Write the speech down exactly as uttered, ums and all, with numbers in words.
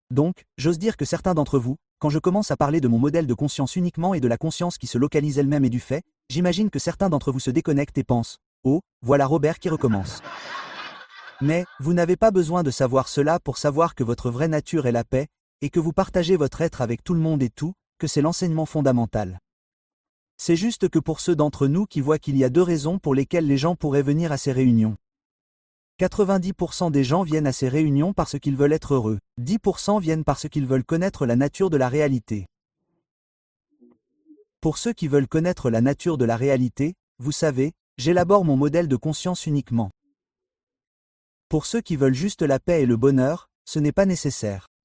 Donc, j'ose dire que certains d'entre vous, quand je commence à parler de mon modèle de conscience uniquement et de la conscience qui se localise elle-même et du fait, j'imagine que certains d'entre vous se déconnectent et pensent « Oh, voilà Robert qui recommence ». Mais, vous n'avez pas besoin de savoir cela pour savoir que votre vraie nature est la paix, et que vous partagez votre être avec tout le monde et tout, que c'est l'enseignement fondamental. C'est juste que pour ceux d'entre nous qui voient qu'il y a deux raisons pour lesquelles les gens pourraient venir à ces réunions. quatre-vingt-dix pour cent des gens viennent à ces réunions parce qu'ils veulent être heureux, dix pour cent viennent parce qu'ils veulent connaître la nature de la réalité. Pour ceux qui veulent connaître la nature de la réalité, vous savez, j'élabore mon modèle de conscience uniquement. Pour ceux qui veulent juste la paix et le bonheur, ce n'est pas nécessaire.